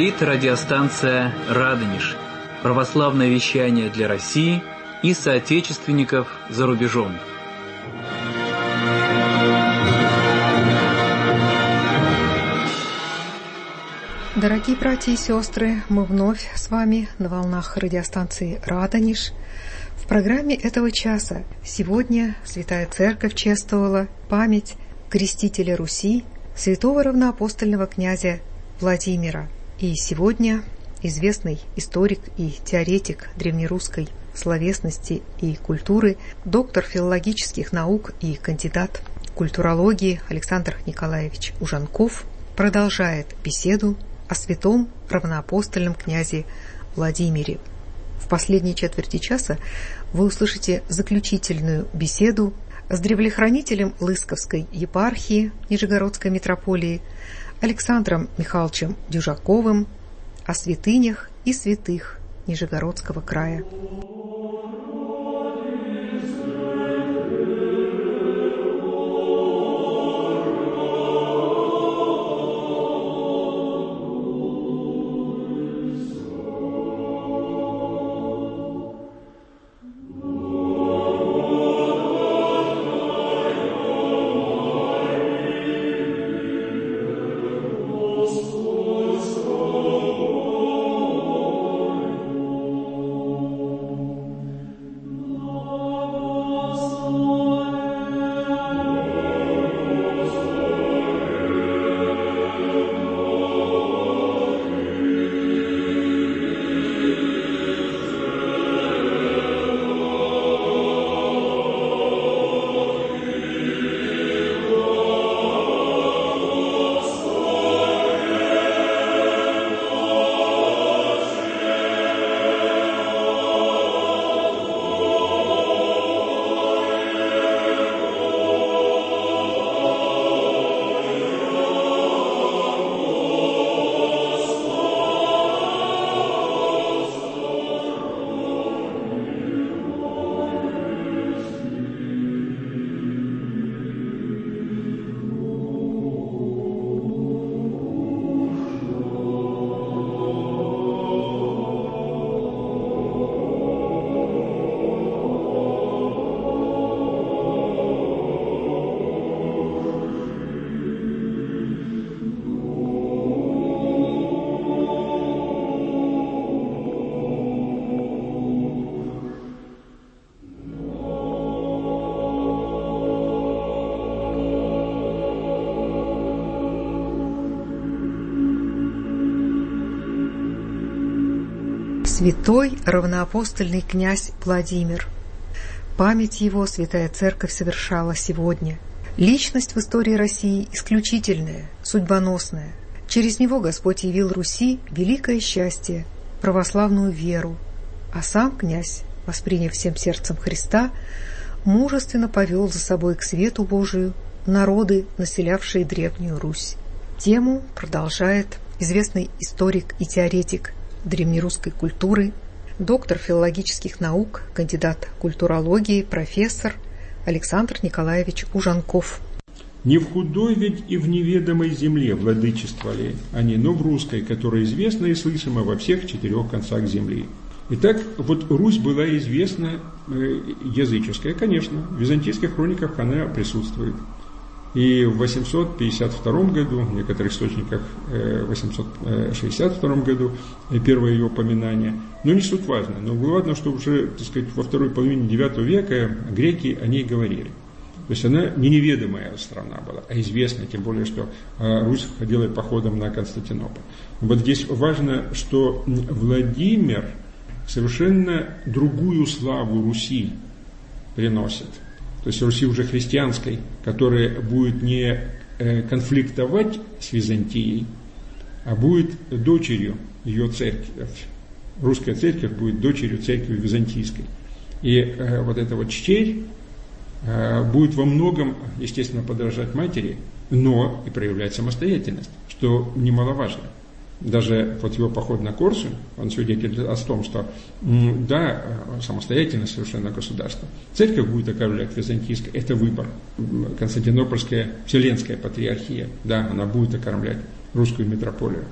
Говорит радиостанция «Радонеж». Православное вещание для России и соотечественников за рубежом. Дорогие братья и сестры, мы вновь с вами на волнах радиостанции «Радонеж». В программе этого часа сегодня Святая Церковь чествовала память крестителя Руси, святого равноапостольного князя Владимира. И сегодня известный историк и теоретик древнерусской словесности и культуры, доктор филологических наук и кандидат культурологии Александр Николаевич Ужанков продолжает беседу о святом равноапостольном князе Владимире. В последней четверти часа вы услышите заключительную беседу с древлехранителем Лысковской епархии Нижегородской митрополии Александром Михайловичем Дюжаковым о святынях и святых Нижегородского края. Святой равноапостольный князь Владимир. Память его Святая Церковь совершала сегодня. Личность в истории России исключительная, судьбоносная. Через него Господь явил Руси великое счастье, православную веру. А сам князь, восприняв всем сердцем Христа, мужественно повел за собой к свету Божию народы, населявшие Древнюю Русь. Тему продолжает известный историк и теоретик древнерусской культуры, доктор филологических наук, кандидат культурологии, профессор Александр Николаевич Ужанков. Не в худой ведь и в неведомой земле владычествовали они, но в русской, которая известна и слышима во всех 4 концах земли. Итак, вот Русь была известна языческая, конечно, в византийских хрониках она присутствует. И в 852 году, в некоторых источниках в 862 году первое ее упоминание. Но не суть важно. Но главное, что уже, так сказать, во второй половине IX века греки о ней говорили. То есть она не неведомая страна была, а известная, тем более, что Русь ходила походом на Константинополь. Вот здесь важно, что Владимир совершенно другую славу Руси приносит. То есть Руси уже христианской, которая будет не конфликтовать с Византией, а будет дочерью ее церкви. Русская церковь будет дочерью церкви византийской. И вот эта вот чтель будет во многом, естественно, подражать матери, но и проявлять самостоятельность, что немаловажно. Даже вот его поход на Корсунь, он свидетельствует о том, что да, самостоятельно совершенно государство. Церковь будет окормлять византийская, это выбор. Константинопольская Вселенская патриархия, да, она будет окормлять русскую митрополию.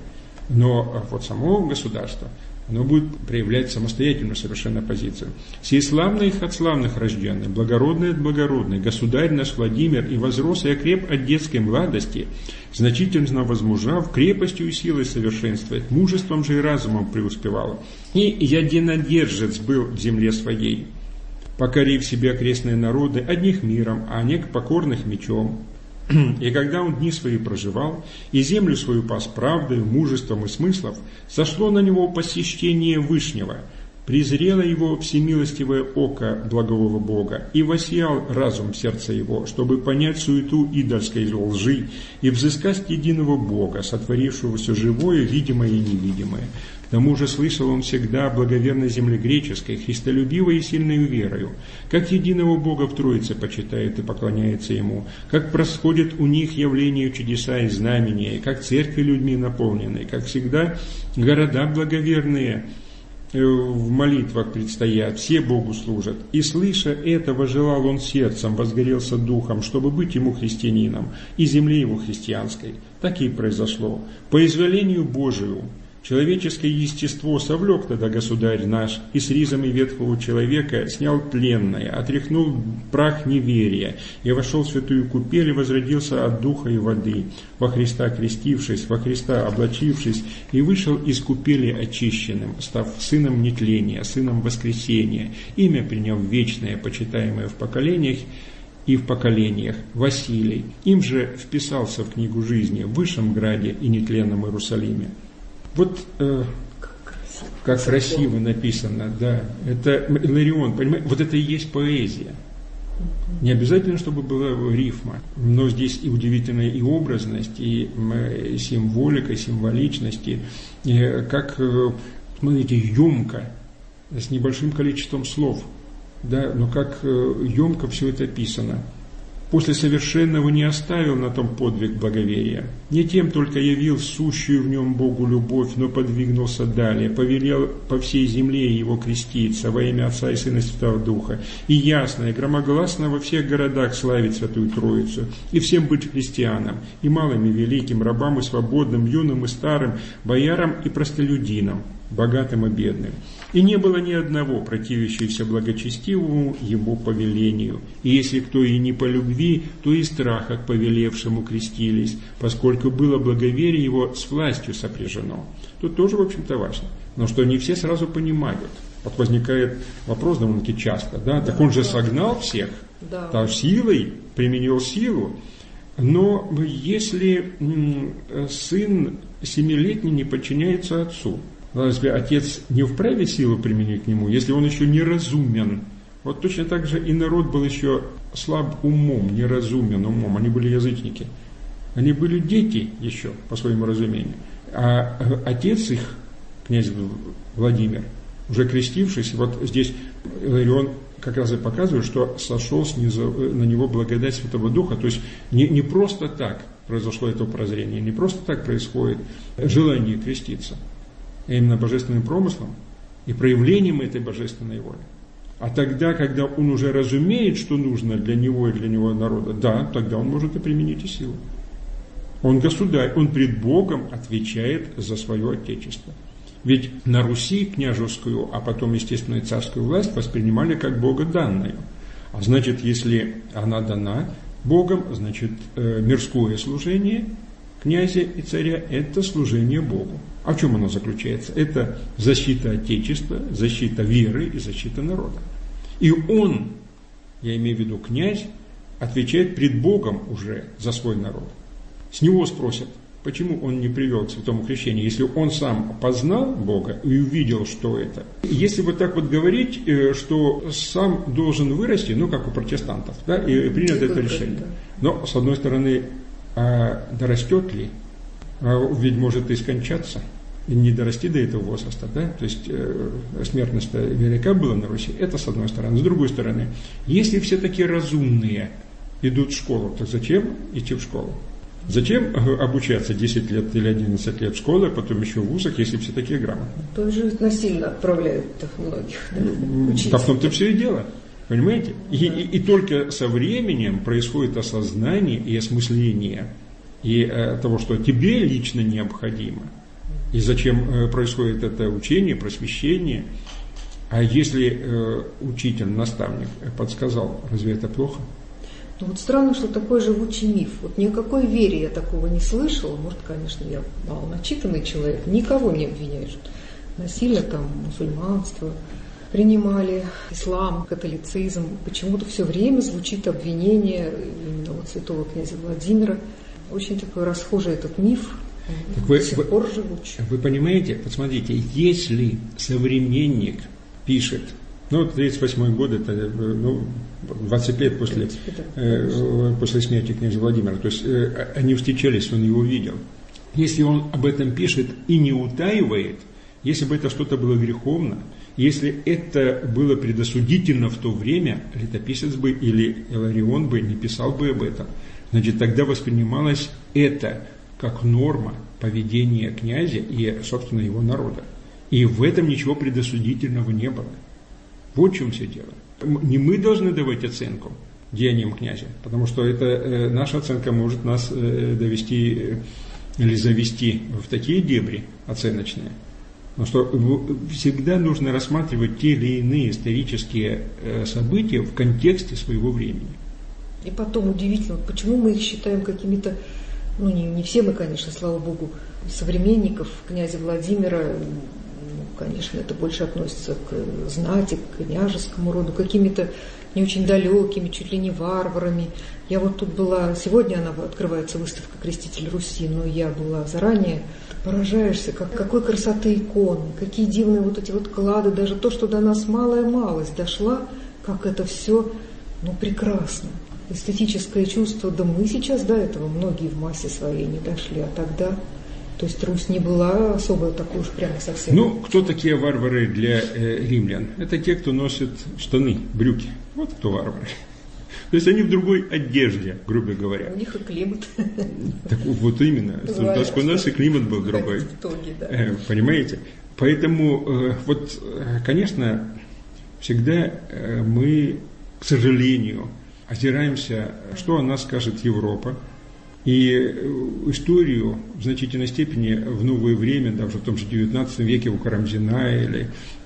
Но вот само государство, оно будет проявлять самостоятельную совершенно позицию. «Сей славный их от славных рожденный, благородный от благородных, государь наш Владимир, и возрос и окреп от детской младости, значительно возмужав, крепостью и силой совершенствует, мужеством же и разумом преуспевал. И единодержец был в земле своей, покорив себе окрестные народы, одних миром, а не покорных мечом. И когда он дни свои проживал, и землю свою пас правдою, мужеством и смыслов, сошло на него посещение Вышнего, презрело его всемилостивое око благового Бога, и воссиял разум сердца его, чтобы понять суету идольской лжи и взыскать единого Бога, сотворившего все живое, видимое и невидимое. К тому же слышал он всегда о благоверной земле греческой, христолюбивой и сильной верою, как единого Бога в Троице почитает и поклоняется Ему, как происходит у них явление чудеса и знамения, как церкви людьми наполнены, как всегда города благоверные в молитвах предстоят, все Богу служат. И слыша этого, желал он сердцем, возгорелся духом, чтобы быть ему христианином и земле его христианской. Так и произошло. По изволению Божию человеческое естество совлек тогда государь наш, и с ризами ветхого человека снял тленное, отряхнул прах неверия, и вошел в святую купель, и возродился от духа и воды, во Христа крестившись, во Христа облачившись, и вышел из купели очищенным, став сыном нетления, сыном воскресения, имя приняв вечное, почитаемое в поколениях и в поколениях, Василий. Им же вписался в книгу жизни в Высшем Граде и нетленном Иерусалиме. Вот как красиво написано, да. Это Иларион, понимаете, вот это и есть поэзия. Не обязательно, чтобы была рифма, но здесь и удивительная и образность, и символика, и символичность, и как, смотрите, емко, с небольшим количеством слов, да, но как емко все это описано. После совершенного не оставил на том подвиг благоверия. Не тем только явил сущую в нем Богу любовь, но подвигнулся далее, повелел по всей земле его креститься во имя Отца и Сына и Святого Духа, и ясно, и громогласно во всех городах славить Святую Троицу, и всем быть христианам, и малым, и великим, рабам и свободным, юным и старым, боярам и простолюдинам, богатым и бедным. И не было ни одного противящегося благочестивому его повелению. И если кто и не по любви, то и страха к повелевшему крестились, поскольку было благоверие его с властью сопряжено. Тут тоже, в общем-то, важно. Но что не все сразу понимают. Вот возникает вопрос довольно-таки часто, да? Так он же согнал всех, да, силой, применил силу. Но если сын 7-летний не подчиняется отцу, разве отец не вправе силу применить к нему, если он еще неразумен? Вот точно так же и народ был еще слаб умом, неразумен умом. Они были язычники. Они были дети еще, по своему разумению. А отец их, князь Владимир, уже крестившись, вот здесь Иларион как раз и показывает, что сошел снизу на него благодать Святого Духа. То есть не просто так произошло это прозрение, не просто так происходит желание креститься, а именно божественным промыслом и проявлением этой божественной воли. А тогда, когда он уже разумеет, что нужно для него и для него народа, да, тогда он может и применить и силу. Он государь, он пред Богом отвечает за свое отечество. Ведь на Руси княжескую, а потом, естественно, и царскую власть воспринимали как богоданную. А значит, если она дана Богом, значит, мирское служение князя и царя – это служение Богу. А в чем оно заключается? Это защита Отечества, защита веры и защита народа. И он, я имею в виду князь, отвечает пред Богом уже за свой народ. С него спросят, почему он не привел к святому крещению, если он сам познал Бога и увидел, что это. Если вот так вот говорить, что сам должен вырасти, ну, как у протестантов, да, и принято это решение. Но, с одной стороны, дорастет ли? Ведь может и скончаться, и не дорасти до этого возраста, да? То есть смертность велика была на Руси, это с одной стороны. С другой стороны, если все такие разумные идут в школу, то зачем идти в школу? Зачем обучаться 10 лет или 11 лет в школе, а потом еще в вузах, если все такие грамотные? Тоже насильно отправляют многих, да? В том-то все и дело. Понимаете? И только со временем происходит осознание и осмысление и того, что тебе лично необходимо. И зачем происходит это учение, просвещение? А если учитель, наставник подсказал, разве это плохо? Ну вот странно, что такой живучий миф. Вот ни о какой вере я такого не слышала. Может, конечно, я мало начитанный человек. Никого не обвиняю, что насильно там мусульманство принимали, ислам, католицизм. Почему-то все время звучит обвинение именно вот святого князя Владимира. Очень такой расхожий этот миф. До сих пор живучий. Вы понимаете, посмотрите, если современник пишет, ну, 38-й год, это 20 лет после смерти князя Владимира, то есть они встречались, он его видел. Если он об этом пишет и не утаивает, если бы это что-то было греховно, если это было предосудительно в то время, летописец бы или Иларион бы не писал бы об этом, значит, тогда воспринималось это как норма поведения князя и, собственно, его народа. И в этом ничего предосудительного не было. Вот в чем все дело. Не мы должны давать оценку деяниям князя, потому что это наша оценка может нас довести или завести в такие дебри оценочные. Но что всегда нужно рассматривать те или иные исторические события в контексте своего времени. И потом удивительно, почему мы их считаем какими-то, ну не все мы, конечно, слава богу, современников князя Владимира. Конечно, это больше относится к знати, к княжескому роду, какими-то не очень далекими, чуть ли не варварами. Я вот тут была, сегодня она открывается, выставка «Креститель Руси», но я была заранее. Поражаешься, какой красоты иконы, какие дивные вот эти вот клады, даже то, что до нас малая малость дошла, как это все, прекрасно. Эстетическое чувство, да мы сейчас до этого, многие в массе своей не дошли, а тогда... То есть Русь не была особо такой уж прямо совсем. Кто такие варвары для римлян? Это те, кто носит штаны, брюки. Вот кто варвары. То есть они в другой одежде, грубо говоря. У них и климат. Так вот именно. У нас и климат был другой. В итоге, да. Понимаете? Поэтому, конечно, всегда мы, к сожалению, озираемся, что о нас скажет Европа. И историю в значительной степени в новое время, даже в том же XIX веке у Карамзина или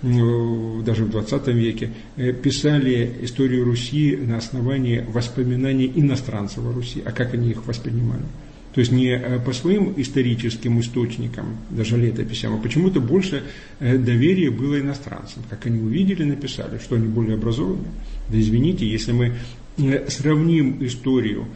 даже в XX веке, писали историю Руси на основании воспоминаний иностранцев о Руси, а как они их воспринимали. То есть не по своим историческим источникам, даже летописям, а почему-то больше доверия было иностранцам. Как они увидели, написали, что они более образованные. Да извините, если мы сравним историю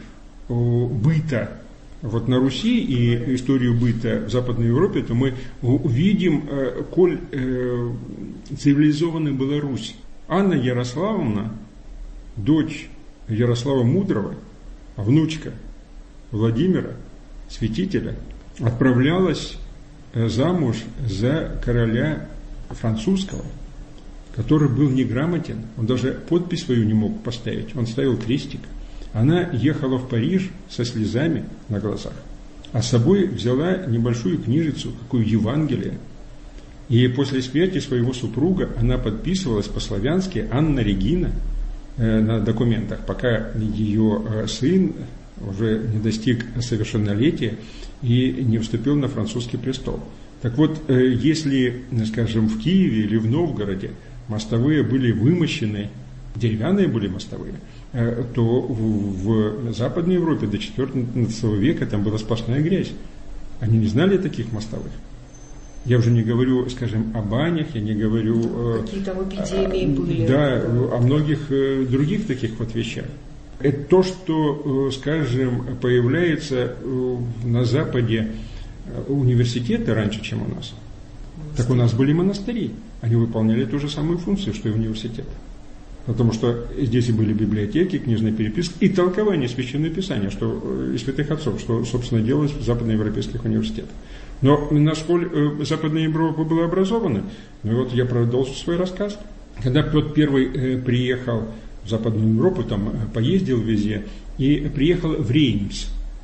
быта вот на Руси и историю быта в Западной Европе, то мы увидим, коль цивилизованной была Русь. Анна Ярославовна, дочь Ярослава Мудрого, внучка Владимира, святителя, отправлялась замуж за короля французского, который был неграмотен, он даже подпись свою не мог поставить, он ставил крестик. Она ехала в Париж со слезами на глазах, а с собой взяла небольшую книжицу, какую Евангелие. И после смерти своего супруга она подписывалась по-славянски Анна Регина на документах, пока ее сын уже не достиг совершеннолетия и не вступил на французский престол. Так вот, если, скажем, в Киеве или в Новгороде мостовые были вымощены, деревянные были мостовые, то в Западной Европе до XIV века там была сплошная грязь. Они не знали таких мостовых. Я уже не говорю, скажем, о банях, я не говорю... Какие там эпидемии были. Да, о многих других таких вот вещах. Это то, что, скажем, появляется на Западе университеты раньше, чем у нас. Так у нас были монастыри. Они выполняли ту же самую функцию, что и университеты. Потому что здесь и были библиотеки, книжная переписка и толкование Священного Писания, что и святых отцов, что, собственно, делалось в западноевропейских университетах. Но насколько Западная Европа была образована, вот я продолжу свой рассказ. Когда Петр I приехал в Западную Европу, там поездил везде, и приехал в Реймс.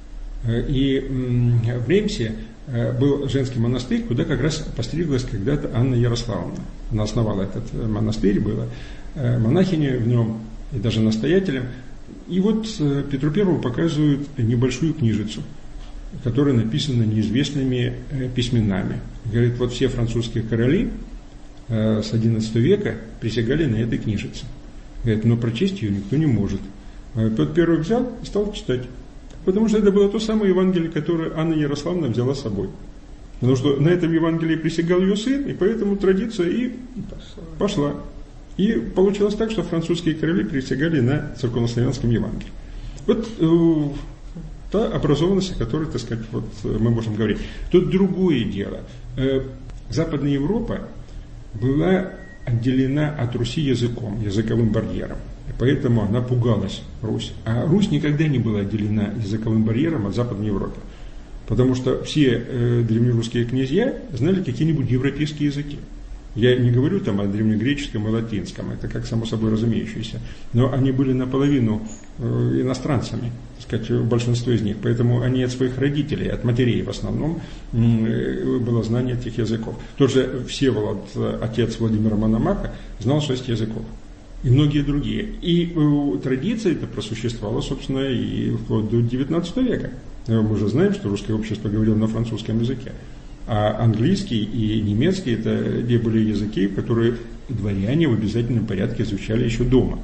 И в Реймсе был женский монастырь, куда как раз постриглась когда-то Анна Ярославовна. Она основала этот монастырь, была монахиней в нем и даже настоятелем. И вот Петру Первому показывают небольшую книжицу. которое написано неизвестными письменами. Говорит, вот все французские короли с XI века присягали на этой книжице. Говорит, но прочесть ее никто не может. Петр I взял и стал читать. Потому что это было то самое Евангелие, которое Анна Ярославна взяла с собой. Потому что на этом Евангелии присягал ее сын, и поэтому традиция и пошла. И получилось так, что французские короли присягали на церковнославянском Евангелии. Вот та образованность, о которой, так сказать, вот мы можем говорить. Тут другое дело. Западная Европа была отделена от Руси языковым барьером. И поэтому она пугалась, Русь. А Русь никогда не была отделена языковым барьером от Западной Европы. Потому что все древнерусские князья знали какие-нибудь европейские языки. Я не говорю там о древнегреческом и латинском, это как само собой разумеющееся. Но они были наполовину иностранцами, так сказать, большинство из них. Поэтому они от своих родителей, от матерей в основном, было знание этих языков. Тот же Всеволод, отец Владимира Мономаха, знал 6 языков. И многие другие. И традиция это просуществовала, собственно, и вплоть до XIX века. Мы уже знаем, что русское общество говорило на французском языке. А английский и немецкий – это те были языки, которые дворяне в обязательном порядке изучали еще дома,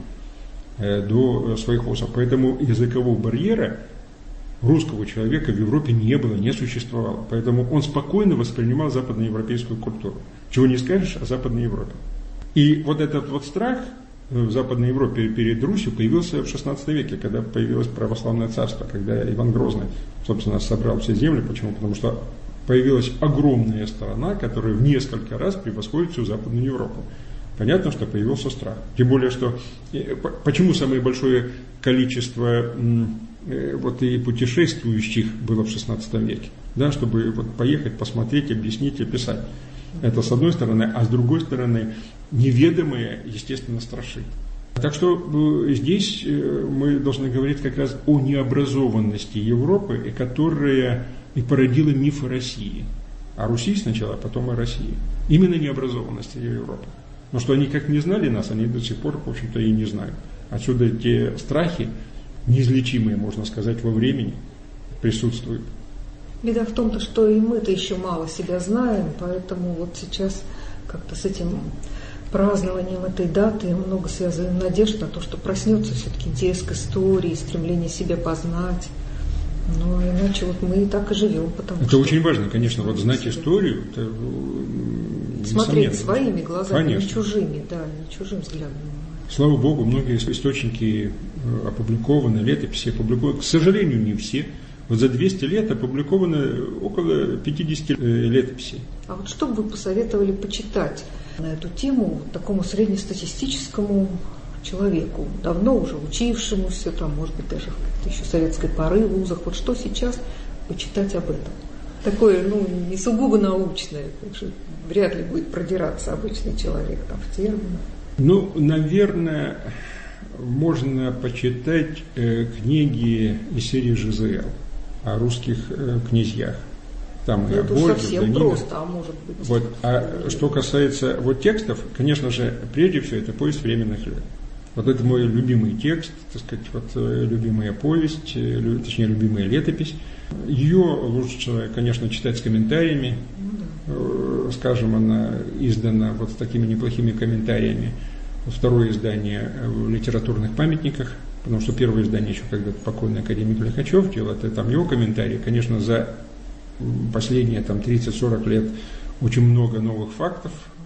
до своих вузов. Поэтому языкового барьера русского человека в Европе не было, не существовало. Поэтому он спокойно воспринимал западноевропейскую культуру. Чего не скажешь о Западной Европе. И вот этот вот страх в Западной Европе перед Русью появился в XVI веке, когда появилось православное царство, когда Иван Грозный, собственно, собрал все земли. Почему? Потому что появилась огромная страна, которая в несколько раз превосходит всю Западную Европу. Понятно, что появился страх. Тем более, что почему самое большое количество вот и путешествующих было в XVI веке, да, чтобы вот поехать, посмотреть, объяснить, описать. Это с одной стороны, а с другой стороны, неведомое, естественно, страшит. Так что здесь мы должны говорить как раз о необразованности Европы, которая и породила миф о России. О Руси сначала, а потом о России. Именно необразованности Европы. Но что они как не знали нас, они до сих пор, в общем-то, и не знают. Отсюда те страхи, неизлечимые, можно сказать, во времени, присутствуют. Беда в том, что и мы-то еще мало себя знаем, поэтому вот сейчас как-то с этим празднованием этой даты много связано надежд на то, что проснется все-таки интерес к истории, стремление себя познать. Но иначе вот мы и так и живем. Потому это что очень важно, конечно, вот знать историю. Это, смотреть своими глазами, конечно. Не чужими, да, не чужим взглядом. Слава Богу, многие источники опубликованы, летописи опубликованы. К сожалению, не все. Вот за 200 лет опубликовано около 50 летописей. А вот что бы вы посоветовали почитать на эту тему такому среднестатистическому человеку, давно уже учившемуся, там, может быть, даже еще советской поры в вузах? Вот что сейчас почитать об этом? Такое, не сугубо научное, так что вряд ли будет продираться обычный человек там в термины. Наверное, можно почитать книги из серии ЖЗЛ о русских князьях. Там и о Ольге, совсем Даниле. просто, а может быть. Вот. А что касается текстов, конечно же, прежде всего, это «Повесть временных лет». Вот это мой любимый текст, так сказать, любимая повесть, точнее, любимая летопись. Ее лучше, конечно, читать с комментариями. Скажем, она издана с такими неплохими комментариями. Второе издание в литературных памятниках, потому что первое издание еще когда-то покойный академик Лихачев делал, это там его комментарии. Конечно, за последние 30-40 лет очень много новых фактов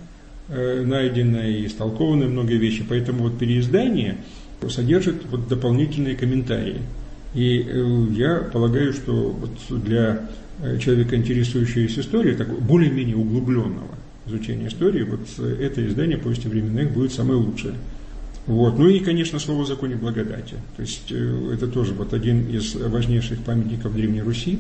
найдено и истолкованы многие вещи, поэтому переиздание содержит дополнительные комментарии. И я полагаю, что для человека, интересующегося историей, более-менее углубленного изучения истории, это издание «Повести временных» будет самое лучшее. И, конечно, слово о законе благодати. То есть это тоже один из важнейших памятников Древней Руси,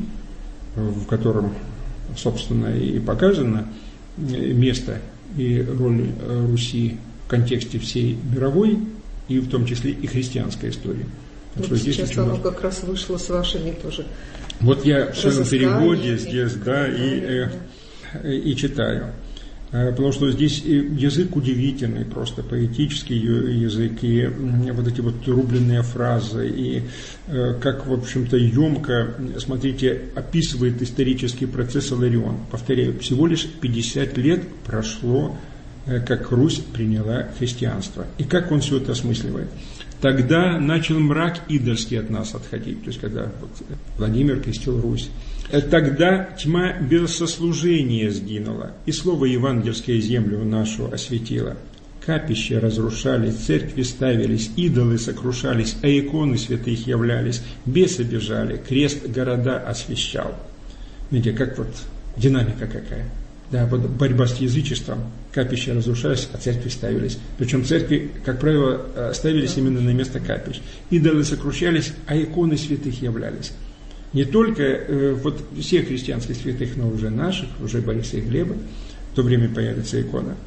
в котором, собственно, и показано место и роль Руси в контексте всей мировой, и в том числе и христианской истории. Сейчас оно как раз вышло с вашими тоже. Я в своем переводе здесь, и читаю. Потому что здесь язык удивительный, просто поэтический язык, и вот эти вот рубленные фразы, и как, в общем-то, емко, смотрите, описывает исторический процесс Иларион. Повторяю, всего лишь 50 лет прошло, как Русь приняла христианство. И как он все это осмысливает? Тогда начал мрак идольский от нас отходить, то есть когда Владимир крестил Русь. Тогда тьма безсослужения сгинула, и слово евангельское землю нашу осветило. Капища разрушались, церкви ставились, идолы сокрушались, а иконы святых являлись, бесы бежали, крест города освещал. Видите, как вот динамика какая. Да, вот борьба с язычеством, капища разрушались, а церкви ставились. Причем церкви, как правило, ставились именно на место капищ. Идолы сокрушались, а иконы святых являлись. Не только вот всех христианских святых, но уже наших, уже Бориса и Глеба, в то время появится икона.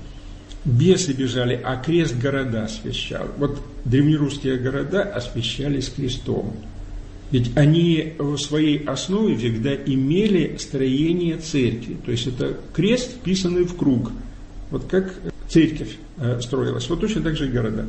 Бесы бежали, а крест города освещал. Вот древнерусские города освещались крестом. Ведь они в своей основе всегда имели строение церкви. То есть это крест, вписанный в круг. Вот как церковь строилась. Вот точно так же и города.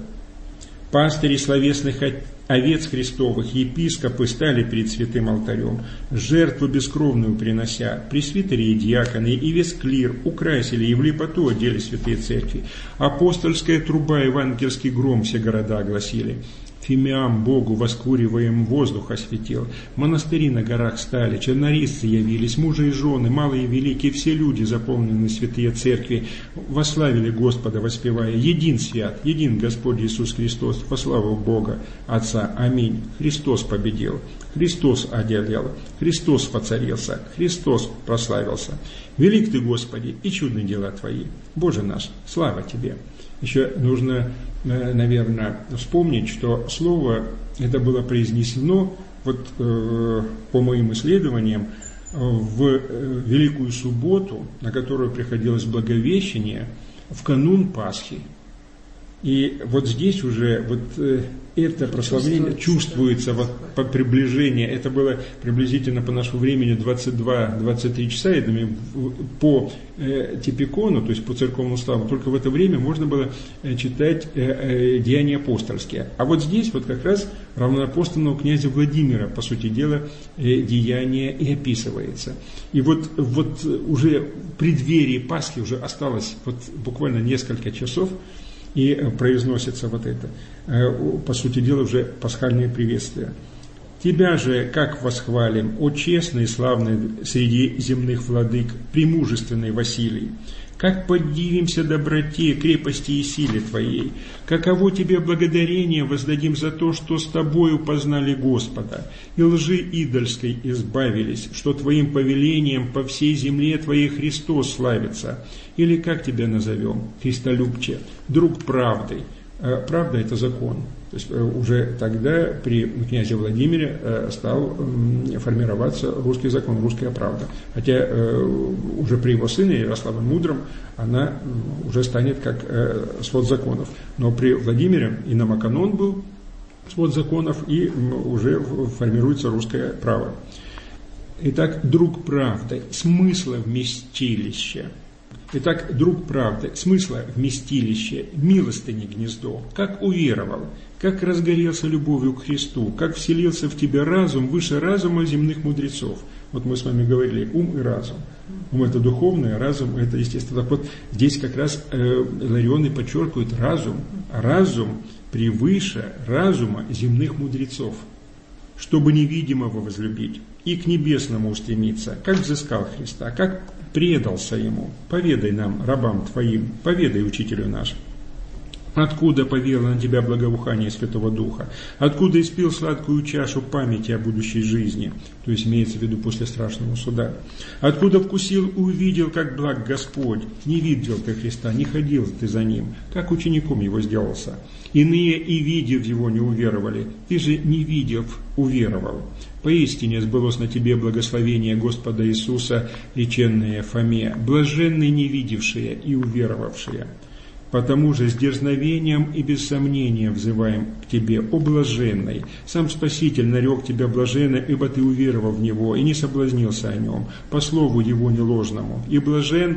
Пастыри словесных овец христовых, епископы стали перед святым алтарем, жертву бескровную принося, пресвитеры и диаконы, и весь клир украсили и в лепоту одели святые церкви. Апостольская труба, евангельский гром все города огласили. Фимиам Богу воскуриваем воздух осветил. Монастыри на горах стали, чернорисцы явились, мужи и жены, малые и великие, все люди, заполнены святые церкви, восславили Господа, воспевая: един свят, един Господь Иисус Христос, во славу Бога Отца. Аминь. Христос победил, Христос одержал, Христос воцарился, Христос прославился. Велик Ты, Господи, и чудны дела Твои. Боже наш, слава Тебе. Еще нужно, наверное, вспомнить, что слово это было произнесено, вот по моим исследованиям, в Великую Субботу, на которую приходилось Благовещение, в канун Пасхи. И вот здесь уже вот это прославление чувствуется вот, по приближению. Это было приблизительно по нашему времени 22-23 часа, я думаю, по типикону, то есть по церковному уставу. Только в это время можно было читать деяния апостольские. А вот здесь вот как раз равноапостольного князя Владимира, по сути дела, деяние и описывается. И вот уже в преддверии Пасхи уже осталось вот буквально несколько часов, и произносится вот это, по сути дела, уже пасхальное приветствие. Тебя же как восхвалим, о честный и славный среди земных владык, премужественный Василий! Как подивимся доброте, крепости и силе Твоей! Каково Тебе благодарение воздадим за то, что с Тобою познали Господа, и лжи идольской избавились, что Твоим повелением по всей земле Твоей Христос славится? Или как Тебя назовем? Христолюбче, друг правды. Правда – это закон. То есть уже тогда при князе Владимире стал формироваться русский закон, русская правда. Хотя уже при его сыне Ярославе Мудром она уже станет как свод законов. Но при Владимире и намаканон был свод законов, и уже формируется русское право. Итак, друг правды, смысла вместилища. Итак, друг правды, смысла вместилище, милостыни гнездо, как уверовал, как разгорелся любовью к Христу, как вселился в тебя разум выше разума земных мудрецов. Вот мы с вами говорили, ум и разум. Ум – это духовное, разум – это естественно. Так вот, здесь как раз Иларионы подчеркивают разум. Разум превыше разума земных мудрецов, чтобы невидимого возлюбить и к небесному устремиться, как взыскал Христа, как предался Ему. Поведай нам, рабам Твоим, поведай учителю наш. Откуда повело на тебя благоухание Святого Духа? Откуда испил сладкую чашу памяти о будущей жизни? То есть имеется в виду после страшного суда. Откуда вкусил и увидел, как благ Господь? Не видел ты Христа, не ходил ты за Ним, как учеником Его сделался. Иные и видев Его не уверовали, ты же не видев уверовал. Поистине сбылось на тебе благословение Господа Иисуса, реченное Фоме, блаженные не видевшие и уверовавшие. Потому же с дерзновением и без сомнения взываем к Тебе, о блаженный. Сам Спаситель нарек Тебя блаженным, ибо Ты уверовал в Него и не соблазнился о Нем, по слову Его неложному. И блажен,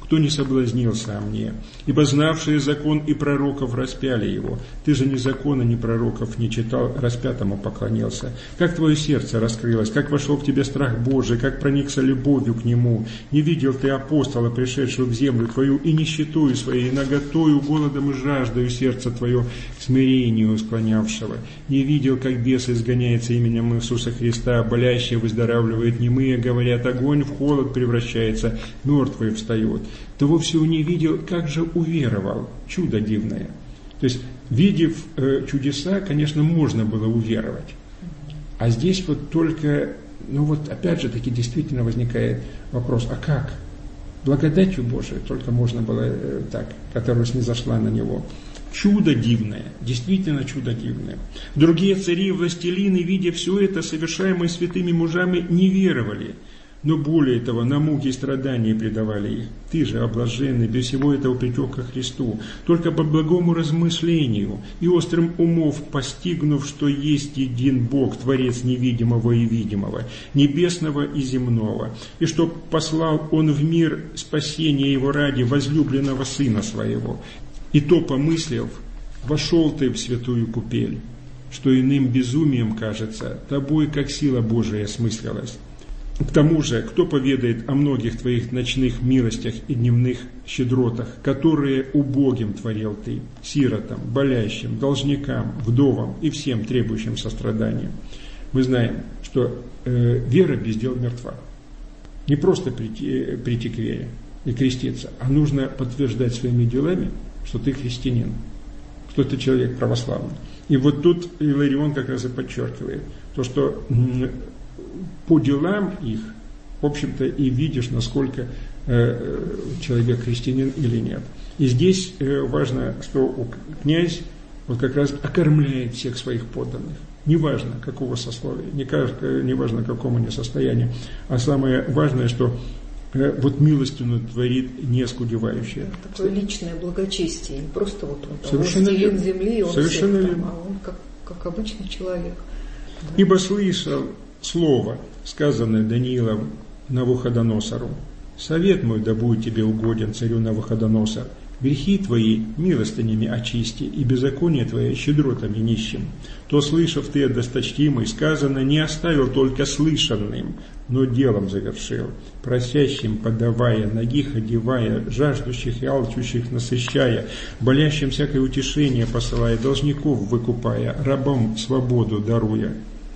кто не соблазнился о мне. Ибо знавшие закон и пророков распяли его. Ты же ни закона, ни пророков не читал, распятому поклонился. Как твое сердце раскрылось, как вошел в тебя страх Божий, как проникся любовью к нему. Не видел ты апостола, пришедшего в землю твою, и нищетою своей, наготою, голодом и жаждою сердце твое к смирению склонявшего. Не видел, как бес изгоняется именем Иисуса Христа, болящие выздоравливают, немые говорят, огонь в холод превращается, мертвый встает. Того всего не видел, как же уверовал. Чудо дивное. То есть, видев чудеса, конечно, можно было уверовать. А здесь вот только, опять же таки действительно возникает вопрос, а как? Благодатью Божией только можно было так, которая снизошла на него. Чудо дивное, действительно чудо дивное. Другие цари и властелины, видя все это, совершаемое святыми мужами, не веровали. Но более того, на муки и страдания предавали их. Ты же, облаженный, без всего этого притек ко Христу, только по благому размышлению и острым умов постигнув, что есть един Бог, Творец невидимого и видимого, небесного и земного, и что послал Он в мир спасение Его ради возлюбленного Сына Своего. И то, помыслив, вошел ты в святую купель, что иным безумием кажется, тобой, как сила Божия, смыслилась. К тому же, кто поведает о многих твоих ночных милостях и дневных щедротах, которые убогим творил ты, сиротам, болящим, должникам, вдовам и всем требующим сострадания. Мы знаем, что вера без дел мертва. Не просто прийти к вере и креститься, а нужно подтверждать своими делами, что ты христианин, что ты человек православный. И вот тут Иларион как раз и подчеркивает то, что по делам их, в общем-то, и видишь, насколько человек христианин или нет. И здесь важно, что князь вот как раз окормляет всех своих подданных. Неважно, какого сословия, неважно, какому они состоянию. А самое важное, что вот милостину творит не оскудевающее. Такое личное благочестие, не просто вот он там властелин земли, и он совершенно всех там, а он как обычный человек. Да. Ибо слышал слово, сказанное Даниилом Навуходоносору: «Совет мой да будет тебе угоден, царю Навуходоносор, грехи твои милостынями очисти, и беззаконие твое щедротами нищим. То, слышав ты, досточтимый, сказано, не оставил только слышанным, но делом завершил, просящим подавая, нагих одевая, жаждущих и алчущих насыщая, болящим всякое утешение посылая, должников выкупая, рабам свободу даруя.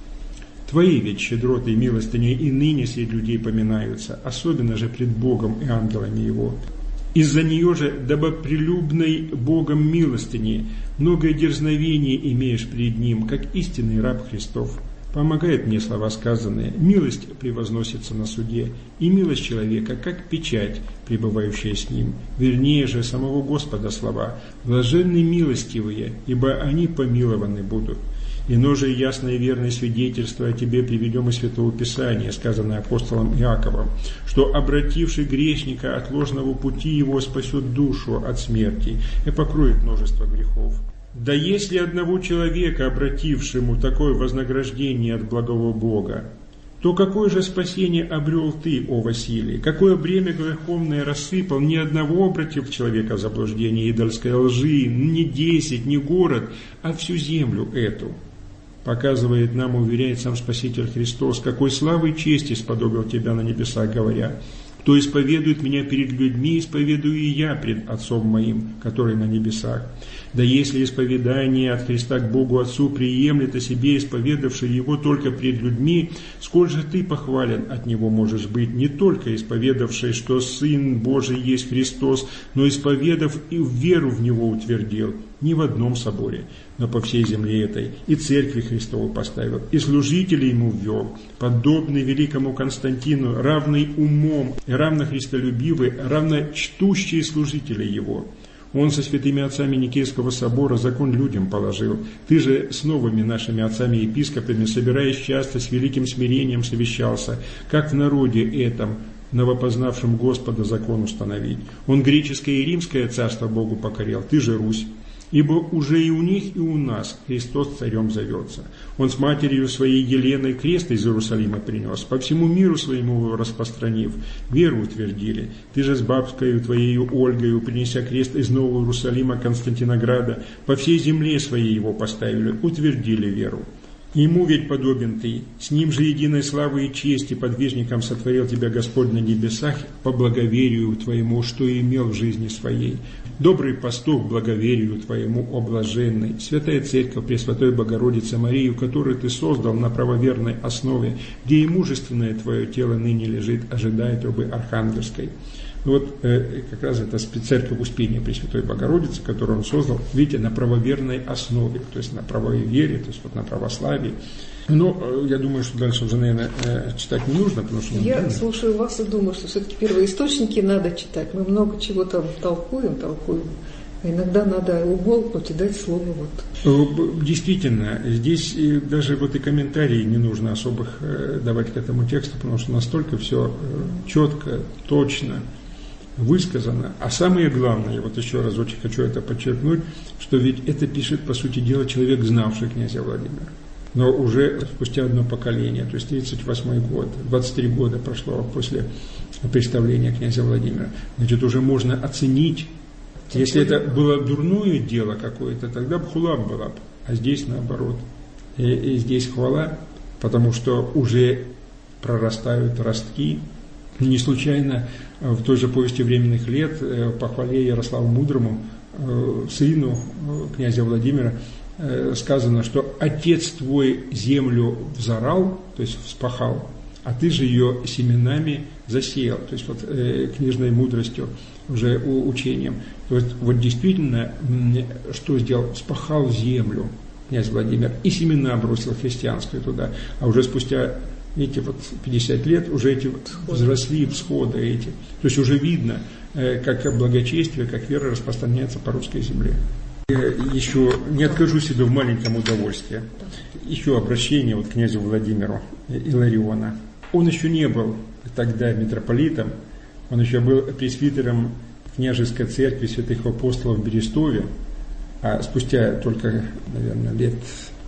Твои ведь щедроты и милостыни и ныне среди людей поминаются, особенно же пред Богом и ангелами Его. Из-за нее же, дабы прелюбной Богом милостыни, многое дерзновение имеешь пред Ним, как истинный раб Христов. Помогает мне слова сказанные, милость превозносится на суде, и милость человека, как печать, пребывающая с ним. Вернее же, самого Господа слова: блаженны милостивые, ибо они помилованы будут. Ино же ясное и верное свидетельство о тебе приведем из Святого Писания, сказанное апостолом Иаковом, что обративший грешника от ложного пути его спасет душу от смерти и покроет множество грехов. Да если одного человека, обратившему такое вознаграждение от благого Бога, то какое же спасение обрел ты, о Василий? Какое бремя греховное рассыпал, ни одного обратив человека в заблуждение идольской лжи, не 10, не город, а всю землю эту. Показывает нам, уверяет сам Спаситель Христос, какой славы и чести сподобил тебя на небесах, говоря: кто исповедует меня перед людьми, исповедую и я пред Отцом моим, который на небесах. Да если исповедание от Христа к Богу Отцу приемлет о себе исповедавший Его только пред людьми, сколь же ты похвален от Него можешь быть, не только исповедавший, что Сын Божий есть Христос, но исповедав и веру в Него утвердил, не в одном соборе, но по всей земле этой, и церкви Христову поставил, и служителей Ему ввел, подобный великому Константину, равный умом, равно христолюбивый, равно чтущие служители Его. Он со святыми отцами Никейского собора закон людям положил. Ты же с новыми нашими отцами-епископами, собираясь часто, с великим смирением совещался, как в народе этом, новопознавшим Господа, закон установить. Он греческое и римское царство Богу покорил, ты же Русь. ибо уже и у них, и у нас Христос царем зовется. Он с матерью своей Еленой крест из Иерусалима принес, по всему миру своему его распространив, веру утвердили. Ты же с бабкою твоею Ольгою, принеся крест из Нового Иерусалима Константинограда, по всей земле своей его поставили, утвердили веру. Ему ведь подобен ты, с ним же единой славы и чести подвижником сотворил тебя Господь на небесах по благоверию твоему, что имел в жизни своей. Добрый пастух благоверию твоему, о блаженный, святая Церковь Пресвятой Богородицы Марию, которую ты создал на правоверной основе, где и мужественное твое тело ныне лежит, ожидая трубы архангельской. Вот как раз это церковь Успения Пресвятой Богородицы, которую он создал, видите, на правоверной основе, то есть на правой вере, то есть вот на православии. Но я думаю, что дальше уже, наверное, читать не нужно, потому что... Я слушаю вас и думаю, что все-таки первоисточники надо читать. Мы много чего там толкуем. А иногда надо умолкнуть и дать слово. Вот. Действительно, здесь даже вот и комментарии не нужно особых давать к этому тексту, потому что настолько все четко, точно высказано. А самое главное, вот еще раз очень хочу это подчеркнуть, что ведь это пишет, по сути дела, человек, знавший князя Владимира. Но уже спустя одно поколение, то есть 38 год, 23 года прошло после представления князя Владимира. Значит, уже можно оценить, если это было дурное дело какое-то, тогда бы хула была бы, а здесь наоборот. И здесь хвала, потому что уже прорастают ростки. Не случайно в той же повести временных лет по хвале Ярославу Мудрому, сыну князя Владимира, сказано, что отец твой землю взорал, то есть вспахал, а ты же ее семенами засеял, то есть вот книжной мудростью, уже учением. То есть вот действительно, что сделал? Вспахал землю князь Владимир и семена бросил христианские туда, а уже спустя, видите, вот 50 лет уже эти взросли всходы эти. То есть уже видно, как благочестие, как вера распространяется по русской земле. Я еще не откажу себе в маленьком удовольствии. Еще обращение вот к князю Владимиру Илариона. Он еще не был тогда митрополитом, он еще был пресвитером княжеской церкви святых апостолов в Берестове, а спустя только, наверное, лет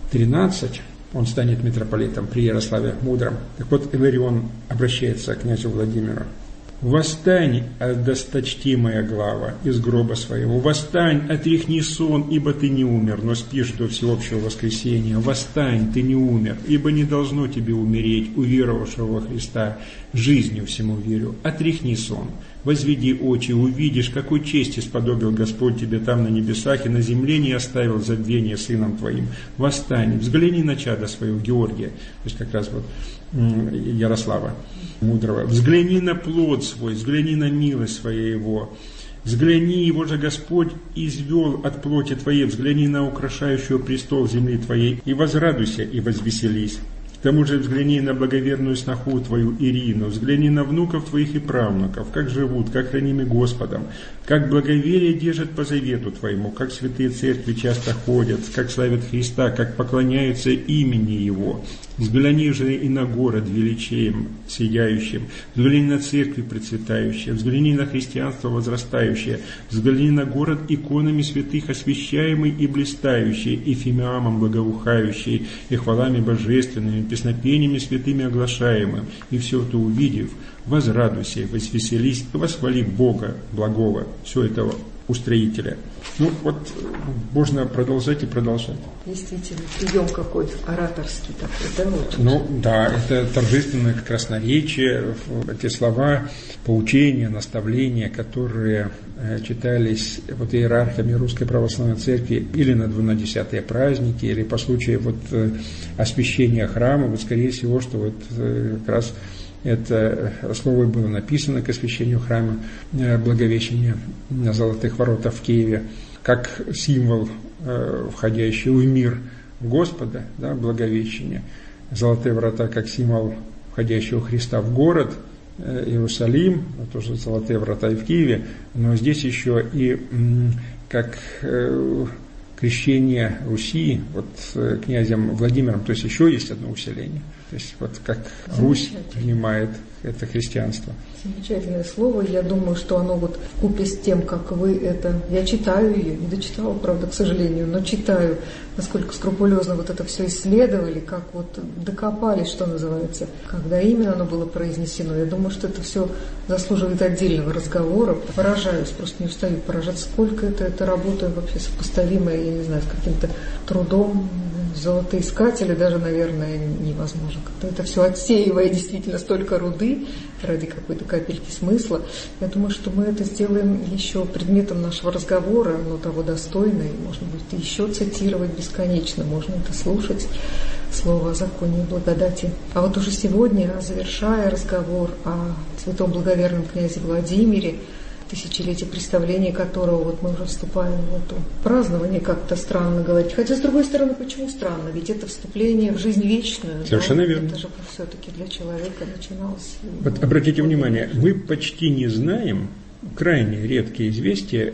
13 он станет митрополитом при Ярославе Мудром. Так вот, Иларион обращается к князю Владимиру. «Восстань, досточтимая глава, из гроба своего, восстань, отряхни сон, ибо ты не умер, но спишь до всеобщего воскресения. Восстань, ты не умер, ибо не должно тебе умереть, уверовавшего во Христа, жизнью всему верю. Отряхни сон, возведи очи, увидишь, какой чести сподобил Господь тебе там на небесах, и на земле не оставил забвения сыном твоим. Восстань, взгляни на чадо своего Георгия», то есть как раз вот Ярослава Мудрого. «Взгляни на плод свой, взгляни на милость своего, взгляни, его же Господь извел от плоти твоей, взгляни на украшающего престол земли твоей, и возрадуйся, и возвеселись. К тому же взгляни на благоверную сноху твою Ирину, взгляни на внуков твоих и правнуков, как живут, как хранимы Господом, как благоверие держат по завету твоему, как святые церкви часто ходят, как славят Христа, как поклоняются имени Его. Взгляни же и на город величием сияющим, взгляни на церкви процветающие, взгляни на христианство возрастающее, взгляни на город иконами святых освящаемый и блистающий, и фимиамом благоухающий, и хвалами божественными, песнопениями святыми оглашаемым, и все это увидев, возрадуйся, возвеселись и восхвали Бога благого, все этого устроителя». Ну вот, можно продолжать и продолжать. Действительно, прием какой ораторский такой, да? Вот. Ну да, это торжественное красноречие, эти слова, поучения, наставления, которые читались вот иерархами Русской Православной Церкви или на 12-е праздники, или по случаю вот освящения храма, вот скорее всего, что вот как раз это слово было написано к освящению храма Благовещения на Золотых Воротах в Киеве, как символ входящего в мир Господа, да, Благовещения. Золотые врата как символ входящего Христа в город Иерусалим, тоже Золотые врата и в Киеве, но здесь еще и как крещение Руси вот князем Владимиром, то есть еще есть одно усиление. То есть вот как Русь принимает это христианство. Замечательное слово. Я думаю, что оно вот вкупе с тем, как вы это... Я читаю ее, не дочитала, правда, к сожалению, но читаю, насколько скрупулезно вот это все исследовали, как вот докопались, что называется, когда именно оно было произнесено. Я думаю, что это все заслуживает отдельного разговора. Поражаюсь, просто не устаю поражаться, сколько это работа вообще сопоставимая, я не знаю, с каким-то трудом золотоискателя даже, наверное, невозможно. Когда это все отсеивая действительно столько руды ради какой-то капельки смысла, я думаю, что мы это сделаем еще предметом нашего разговора, но того достойно, и можно будет еще цитировать бесконечно, можно это слушать, слово о законе и благодати. А вот уже сегодня, завершая разговор о святом благоверном князе Владимире, тысячелетие представления которого вот мы уже вступаем в это празднование, как-то странно говорить. Хотя, с другой стороны, почему странно? Ведь это вступление в жизнь вечную. Совершенно да? верно. Это же все-таки для человека начиналось. Вот обратите внимание, мы почти не знаем, крайне редкие известия,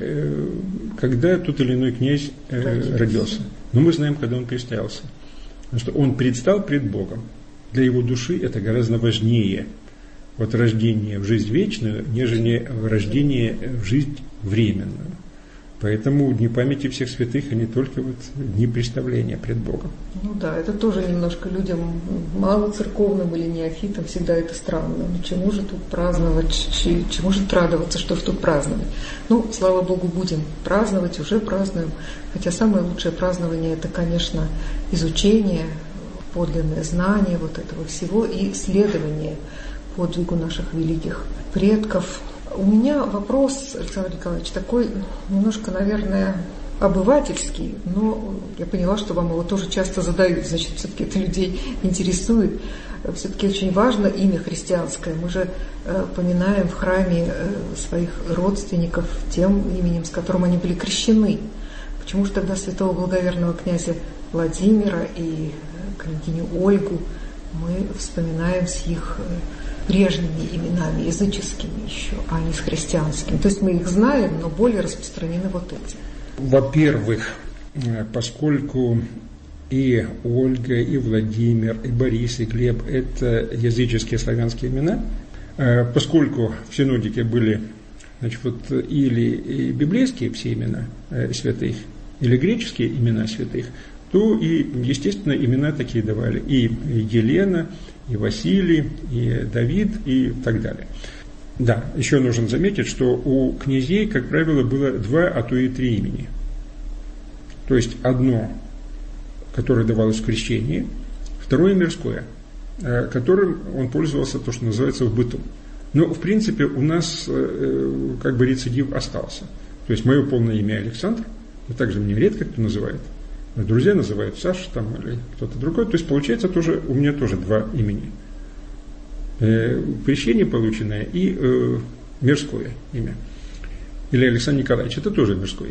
когда тот или иной князь родился. Но мы знаем, когда он представился. Потому что он предстал пред Богом. Для его души это гораздо важнее вот рождение в жизнь вечную, нежели рождение в жизнь временную. Поэтому дни памяти всех святых, они только вот дни представления пред Богом. Ну да, это тоже немножко людям малоцерковным или неофитам всегда это странно. Ну чему же тут праздновать, чему же радоваться, что ж тут праздновать? Ну, слава Богу, будем праздновать, уже празднуем. Хотя самое лучшее празднование это, конечно, изучение, подлинное знание вот этого всего и следование подвигу наших великих предков. У меня вопрос, Александр Николаевич, такой немножко, наверное, обывательский, но я поняла, что вам его тоже часто задают, значит, все-таки это людей интересует. Все-таки очень важно имя христианское. Мы же поминаем в храме своих родственников тем именем, с которым они были крещены. Почему же тогда святого благоверного князя Владимира и княгиню Ольгу мы вспоминаем с их прежними именами, языческими еще, а не с христианскими? То есть мы их знаем, но более распространены вот эти. Во-первых, поскольку и Ольга, и Владимир, и Борис, и Глеб – это языческие славянские имена, поскольку в синодике были, значит, вот или библейские все имена святых, или греческие имена святых, то и, естественно, имена такие давали. И Елена, и Василий, и Давид, и так далее. Да, еще нужно заметить, что у князей, как правило, было 2, а то и 3 имени. То есть одно, которое давалось в крещении, второе мирское, которым он пользовался, то, что называется, в быту. Но, в принципе, у нас как бы рецидив остался. То есть мое полное имя Александр, и также меня редко кто называет. Друзья называют Саша там, или кто-то другой. То есть получается тоже, у меня тоже 2 имени. Крещение полученное и мирское имя. Или Александр Николаевич, это тоже мирское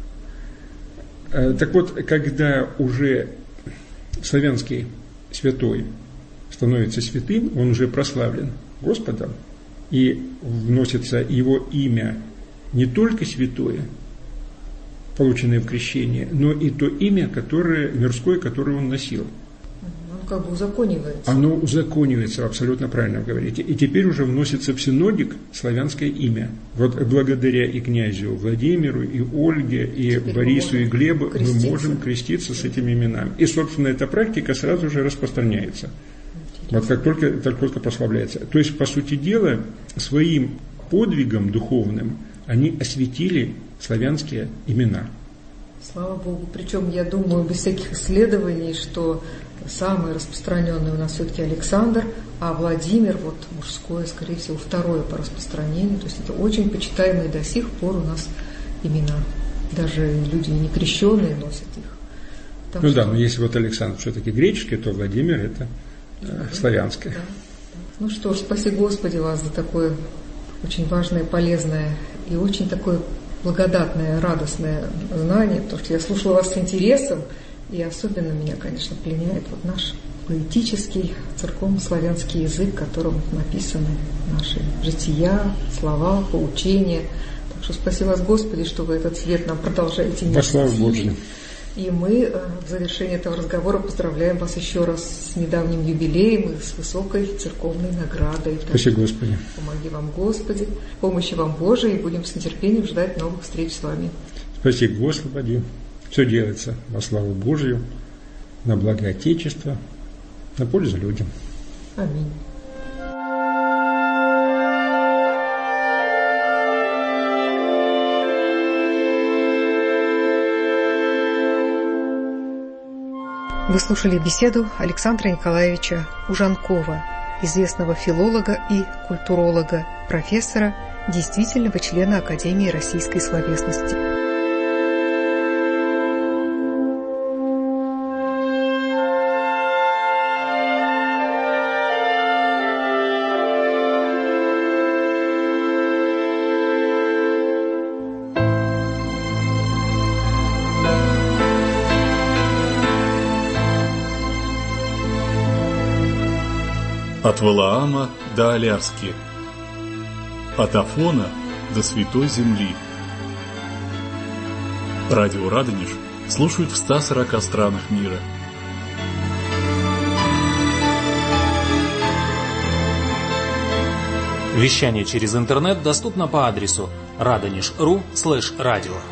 имя. Так вот, когда уже славянский святой становится святым, он уже прославлен Господом, и вносится его имя не только святое, полученное в крещении, но и то имя, которое мирское, которое он носил. Оно как бы узаконивается. Оно узаконивается, абсолютно правильно говорите. И теперь уже вносится в синодик славянское имя. Вот благодаря и князю Владимиру, и Ольге, и теперь Борису, и Глебу мы можем креститься с этими именами. И, собственно, эта практика сразу же распространяется. Вот как только прославляется. То есть, по сути дела, своим подвигом духовным они осветили славянские имена. Слава Богу. Причем, я думаю, без всяких исследований, что самый распространенный у нас все-таки Александр, а Владимир, вот мужское, скорее всего, второе по распространению. То есть это очень почитаемые до сих пор у нас имена. Даже люди не крещенные носят их. Так ну что... да, но если вот Александр все-таки греческий, то Владимир это славянское. Да. Ну что ж, спаси Господи вас за такое очень важное, полезное и очень такое благодатное, радостное знание, потому что я слушала вас с интересом, и особенно меня, конечно, пленяет вот наш поэтический, церковно-славянский язык, которым написаны наши жития, слова, поучения. Так что спаси вас, Господи, что вы этот свет нам продолжаете нести. Во славу Божию. И мы в завершении этого разговора поздравляем вас еще раз с недавним юбилеем и с высокой церковной наградой. Спасибо, Господи. Помоги вам, Господи, помощи вам Божией, и будем с нетерпением ждать новых встреч с вами. Спасибо, Господи. Все делается во славу Божию, на благо Отечества, на пользу людям. Аминь. Вы слушали беседу Александра Николаевича Ужанкова, известного филолога и культуролога, профессора, действительного члена Академии российской словесности. От Валаама до Аляски, от Афона до Святой Земли. Радио Радонеж слушают в 140 странах мира. Вещание через интернет доступно по адресу radonish.ru/radio.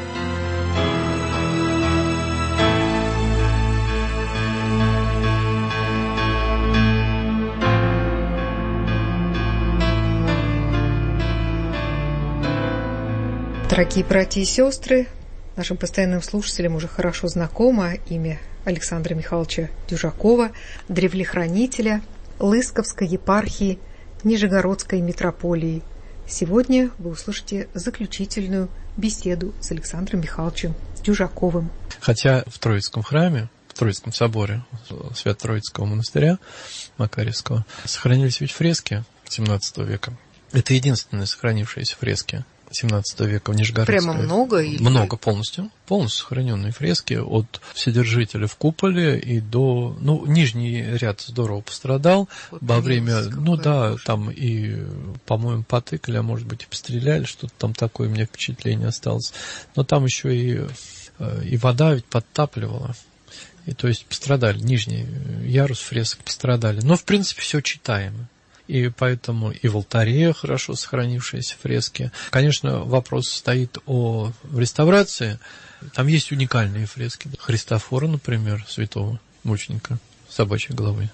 Дорогие братья и сестры, нашим постоянным слушателям уже хорошо знакомо имя Александра Михайловича Дюжакова, древлехранителя Лысковской епархии Нижегородской митрополии. Сегодня вы услышите заключительную беседу с Александром Михайловичем Дюжаковым. Хотя в Троицком храме, в Троицком соборе Свято-Троицкого монастыря Макарьевского сохранились ведь фрески XVII века. Это единственные сохранившиеся фрески XVII века в Нижегородской. Прямо много? Или... Много, полностью сохраненные фрески от Вседержителя в куполе и до... нижний ряд здорово пострадал вот во время... там и, по-моему, потыкали, а может быть и постреляли, что-то там такое, у меня впечатление осталось. Но там еще и вода ведь подтапливала. И то есть пострадали, нижний ярус фресок пострадали. Но, в принципе, все читаемо. И поэтому и в алтаре хорошо сохранившиеся фрески. Конечно, вопрос стоит о реставрации. Там есть уникальные фрески. Христофора, например, святого мученика собачьей головы.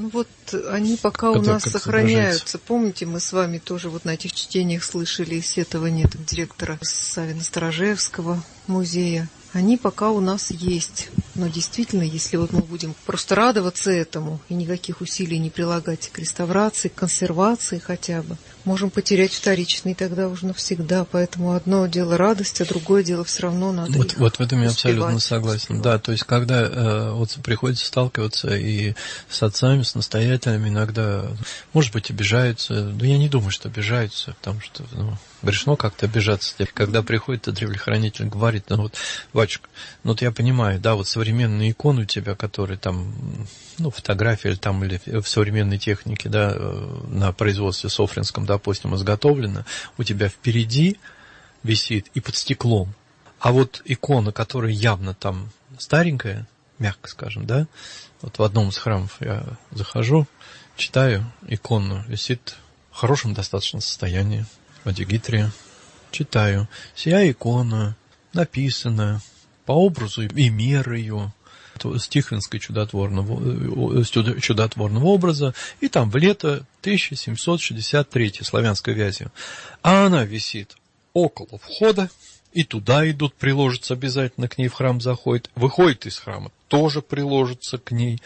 Они пока у нас сохраняются. Помните, мы с вами тоже на этих чтениях слышали исследования директора Савино-Сторожевского музея. Они пока у нас есть. Но действительно, если мы будем просто радоваться этому и никаких усилий не прилагать к реставрации, к консервации хотя бы, можем потерять вторичный тогда уже навсегда. Поэтому одно дело радость, а другое дело все равно надо Вот в этом я абсолютно согласен. Да, то есть когда приходится сталкиваться и с отцами, с настоятелями, иногда, может быть, обижаются. Но я не думаю, что обижаются, потому что грешно как-то обижаться. Когда приходит древлехранитель, говорит, батюшка, я понимаю, современные иконы у тебя, которые там, фотографии или в современной технике, на производстве Софринском, допустим, изготовлено, у тебя впереди висит и под стеклом. А вот икона, которая явно там старенькая, мягко скажем, в одном из храмов я захожу, читаю, икона висит в хорошем достаточно состоянии, в Адигитрии, читаю, сия икона написана по образу и мерою с Тихвинской чудотворного образа, и там в лето 1763 славянской вязью. А она висит около входа, и туда идут, приложатся обязательно к ней, в храм заходит, выходит из храма, тоже приложится к ней,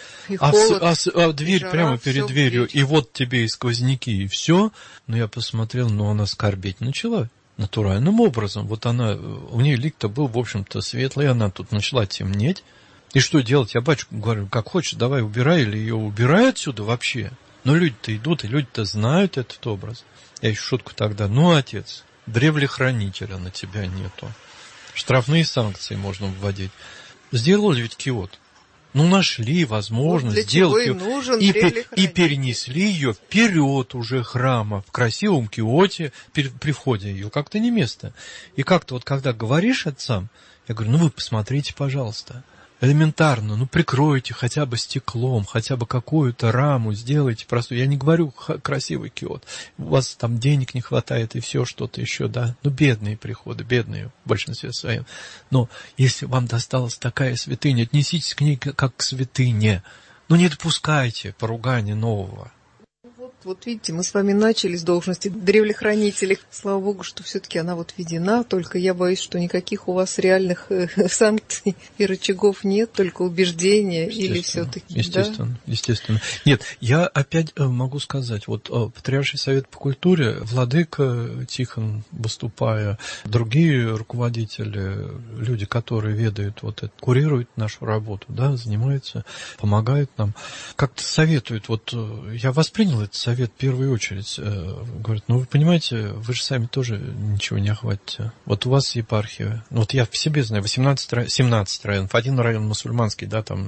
дверь прямо перед дверью, и вот тебе и сквозняки, и все. Но я посмотрел, она скорбеть начала. Натуральным образом. У нее лик-то был, в общем-то, светлый, она тут начала темнеть. И что делать? Я батюшку говорю, как хочешь, давай убирай, или ее убирай отсюда вообще. Но люди-то идут, и люди-то знают этот образ. Я еще шутку тогда, отец, древлехранителя на тебя нету. Штрафные санкции можно вводить. Сделали ведь киот. Ну, нашли возможность вот сделать ее и перенесли ее вперед уже храма, в красивом киоте, при входе ее, как-то не место. И как-то вот, когда говоришь отцам, я говорю, ну вы посмотрите, пожалуйста, элементарно, ну прикройте хотя бы стеклом, хотя бы какую-то раму сделайте простую. Я не говорю красивый киот, у вас там денег не хватает и все что-то еще, да. Ну бедные приходы, бедные в большинстве своем. Но если вам досталась такая святыня, отнеситесь к ней как к святыне. Ну не допускайте поругания нового. Вот видите, мы с вами начали с должности древлехранителей. Слава Богу, что все-таки она вот введена, только я боюсь, что никаких у вас реальных санкций и рычагов нет, только убеждения или все-таки... Естественно. Нет, я опять могу сказать, вот Патриарший совет по культуре, владыка Тихон, выступая, другие руководители, люди, которые ведают вот это, курируют нашу работу, да, занимаются, помогают нам, как-то советуют. Вот я воспринял этот совет в первую очередь. Говорят, ну вы понимаете, вы же сами тоже ничего не охватите. Вот у вас епархия, ну вот я в себе знаю, 17 районов, один район мусульманский, да, там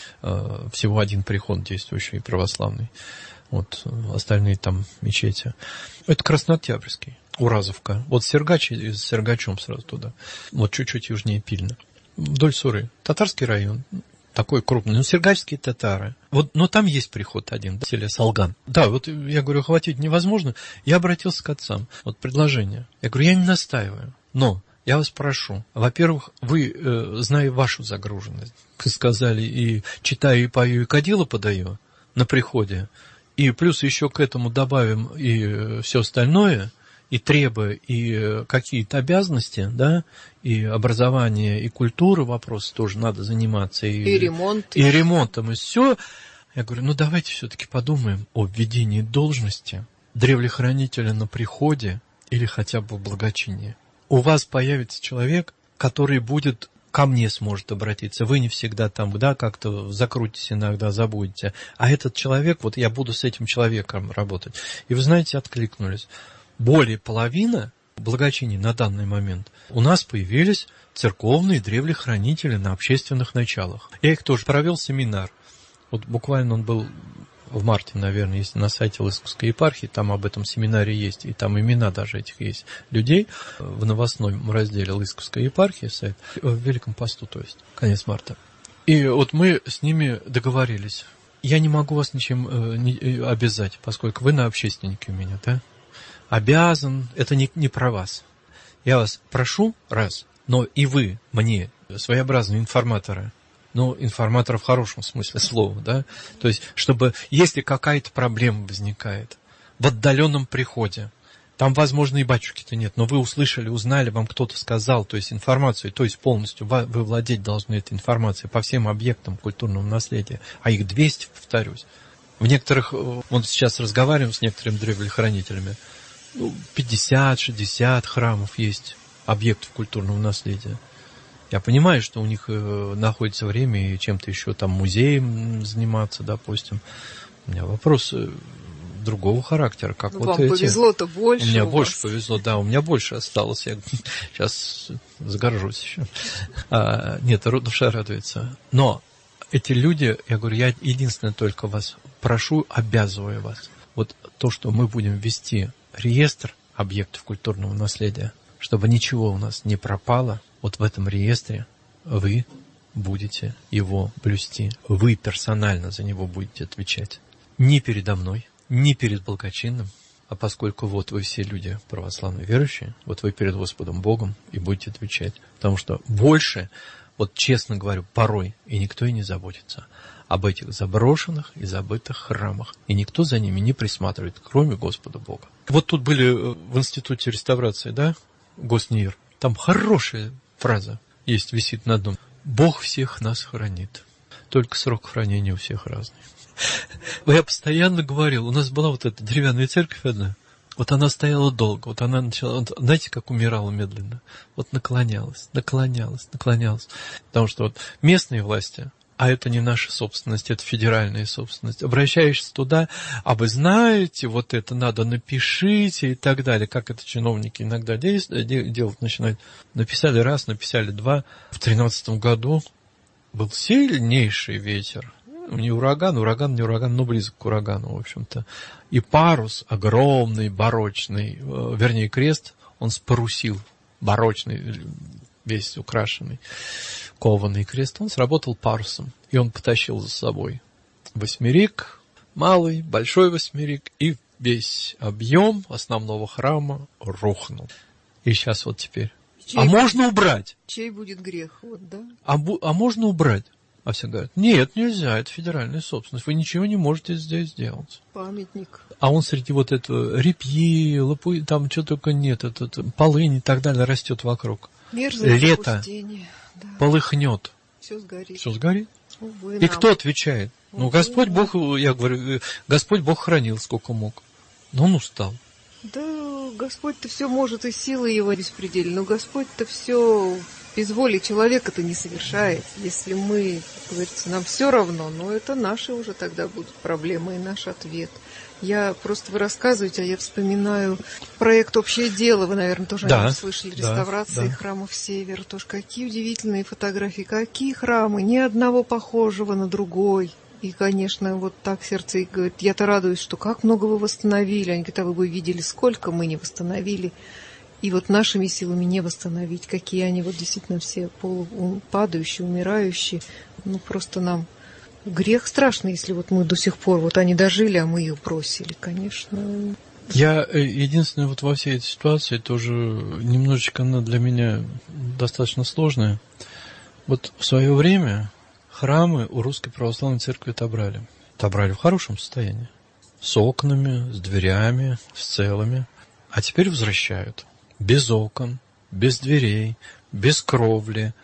всего один приход действующий, православный. Вот остальные там мечети. Это Краснооктябрьский, Уразовка. Вот Сергач, с Сергачом сразу туда. Вот чуть-чуть южнее Пильна. Вдоль Суры. Татарский район. Такой крупный, ну, сергачские татары. Вот, но там есть приход один, да, в селе Салган. Да, вот я говорю, охватить невозможно. Я обратился к отцам. Вот предложение. Я говорю, я не настаиваю, но я вас прошу. Во-первых, вы, зная вашу загруженность, вы сказали, и читаю, и пою, и кадило подаю на приходе, и плюс еще к этому добавим и все остальное, и требуя, и какие-то обязанности, да, и образование, и культура, вопросы тоже надо заниматься, и ремонт, и ремонтом, и все. Я говорю, ну давайте все-таки подумаем о введении должности древлехранителя на приходе или хотя бы в благочинии. У вас появится человек, который будет ко мне сможет обратиться. Вы не всегда там, да, как-то закрутитесь иногда, забудете. А этот человек, вот я буду с этим человеком работать. И вы знаете, откликнулись. Более половины благочиний на данный момент у нас появились церковные древлехранители на общественных началах. Я их тоже провел семинар. Вот буквально он был в марте, наверное, если на сайте Лысковской епархии, там об этом семинаре есть, и там имена даже этих есть людей в новостном разделе Лысковской епархии, сайт, в Великом посту, то есть, конец марта. И вот мы с ними договорились. Я не могу вас ничем обязать, поскольку вы на общественнике у меня, да? Обязан, это не про вас. Я вас прошу, раз, но и вы мне, своеобразные информаторы, но информатор в хорошем смысле слова, да, то есть, чтобы, если какая-то проблема возникает в отдаленном приходе, там, возможно, и батюшки-то нет, но вы услышали, узнали, вам кто-то сказал, то есть информацию, то есть полностью вы владеть должны этой информацией по всем объектам культурного наследия, а их 200, повторюсь. В некоторых, вот сейчас разговариваем с некоторыми древлехранителями, 50-60 храмов есть, объектов культурного наследия. Я понимаю, что у них находится время и чем-то еще там музеем заниматься, допустим. У меня вопрос другого характера. Как вот вам повезло-то больше. У меня больше повезло, да, у меня больше осталось. Я сейчас загоржусь еще. Нет, душа радуется. Но эти люди, я говорю, я единственное только вас прошу, обязываю вас. Вот то, что мы будем вести реестр объектов культурного наследия, чтобы ничего у нас не пропало, вот в этом реестре вы будете его блюсти. Вы персонально за него будете отвечать. Не передо мной, не перед благочинным, а поскольку вот вы все люди православные верующие, вот вы перед Господом Богом и будете отвечать. Потому что больше, вот честно говорю, порой и никто и не заботится об этих заброшенных и забытых храмах. И никто за ними не присматривает, кроме Господа Бога. Вот тут были в Институте реставрации, да, Госнир. Там хорошая фраза есть, висит на одном. Бог всех нас хранит. Только срок хранения у всех разный. Я постоянно говорил, у нас была вот эта деревянная церковь одна, вот она стояла долго, вот она начала, вот, знаете, как умирала медленно, вот наклонялась. Потому что вот местные власти, а это не наша собственность, это федеральная собственность. Обращаешься туда, а вы знаете, вот это надо, напишите и так далее. Как это чиновники иногда делать начинают. Написали раз, написали два. В 2013 году был сильнейший ветер. Не ураган, но близок к урагану, в общем-то. И парус огромный, барочный, вернее, крест, он спарусил, барочный, весь украшенный, кованый крест, он сработал парусом, и он потащил за собой восьмерик, малый, большой восьмерик, и весь объем основного храма рухнул. И сейчас вот теперь. Можно убрать? Чей будет грех? Вот, да? А можно убрать? А все говорят, нет, нельзя, это федеральная собственность, вы ничего не можете здесь сделать. Памятник. А он среди вот этого репьи, лопуи, там что только нет, полынь и так далее растет вокруг. Мерзлое лето запустение, да. Полыхнет. Все сгорит. Все сгорит. Увы, и кто отвечает? Ну, Господь Бог, я говорю, Господь Бог хранил сколько мог. Но он устал. Да, Господь-то все может, и силы его беспредельны, но Господь-то все без воли человека-то не совершает. Если мы, как говорится, нам все равно, но это наши уже тогда будут проблемы и наш ответ. Вы рассказываете, а я вспоминаю проект «Общее дело», вы, наверное, тоже о нем слышали, реставрации храмов Севера. Тоже какие удивительные фотографии, какие храмы, ни одного похожего на другой. И, конечно, вот так сердце и говорит, я-то радуюсь, что как много вы восстановили. Они говорят, а вы бы видели, сколько мы не восстановили. И вот нашими силами не восстановить, какие они вот действительно все падающие, умирающие. Ну, просто нам грех страшный, если вот мы до сих пор, вот они дожили, а мы их бросили, конечно. Я единственное, вот во всей этой ситуации тоже немножечко она для меня достаточно сложная. Вот в свое время храмы у Русской Православной Церкви отобрали. Отобрали в хорошем состоянии. С окнами, с дверями, с целыми. А теперь возвращают. Без окон, без дверей, без кровли.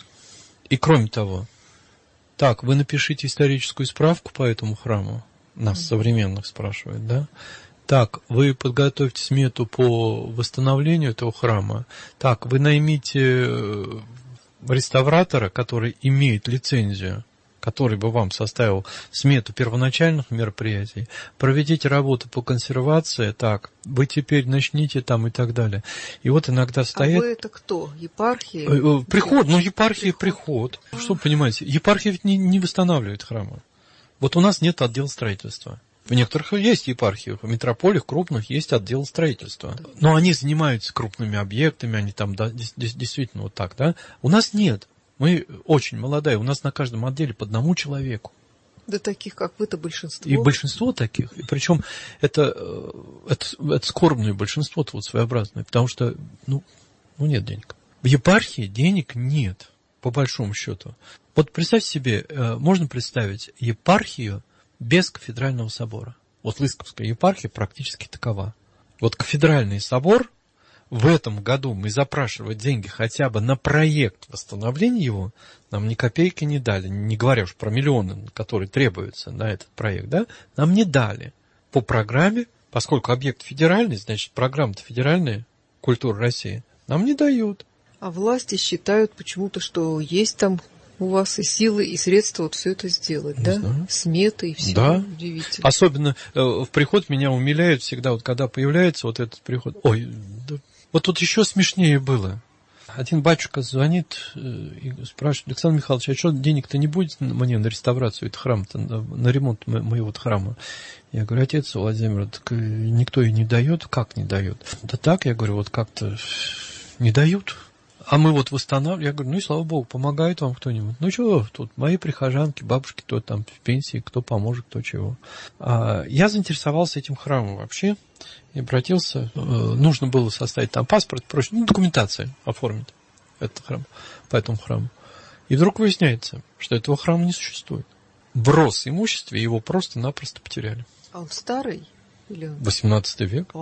И кроме того, так, вы напишите историческую справку по этому храму. Нас современных спрашивают, да? Так, вы подготовьте смету по восстановлению этого храма. Так, вы наймите реставратора, который имеет лицензию, который бы вам составил смету первоначальных мероприятий, проведите работу по консервации, так, вы теперь начните там и так далее. И вот иногда стоят... А вы это кто? Епархия? Приход, епархия, приход. Что вы понимаете, епархия ведь не восстанавливает храмы. Вот у нас нет отдела строительства. В некоторых есть епархиях, в митрополиях крупных есть отдел строительства. Но они занимаются крупными объектами, они там действительно вот так, да? У нас нет. Мы очень молодая, у нас на каждом отделе по одному человеку. Да таких, как вы-то, большинство. И большинство таких. И причем это скорбное большинство-то вот своеобразное, потому что, нет денег. В епархии денег нет, по большому счету. Вот представьте себе, можно представить епархию без кафедрального собора. Вот Лысковская епархия практически такова. Вот кафедральный собор, в этом году мы запрашивали деньги хотя бы на проект восстановления его, нам ни копейки не дали, не говоря уж про миллионы, которые требуются на этот проект, да, нам не дали. По программе, поскольку объект федеральный, значит, программа-то федеральная, культура России, нам не дают. А власти считают почему-то, что есть там у вас и силы, и средства вот все это сделать, не знаю. Сметы и все. Да. Удивительно. Особенно в приход меня умиляет всегда, вот когда появляется вот этот приход. Вот тут еще смешнее было. Один батюшка звонит и спрашивает: Александр Михайлович, а что, денег-то не будет мне на реставрацию этого храма-то, на ремонт моего храма? Я говорю: отец Владимир, так никто и не дает. Как не дает? Да так, я говорю, вот как-то не дают. А мы вот восстанавливаем. Я говорю, и слава богу, помогает вам кто-нибудь. Что тут, мои прихожанки, бабушки, кто там в пенсии, кто поможет, кто чего. Я заинтересовался этим храмом вообще и обратился. Нужно было составить там паспорт, прочее, документация оформить этот храм, по этому храму. И вдруг выясняется, что этого храма не существует. В Росимуществе его просто-напросто потеряли. А он старый? Или... 18 век.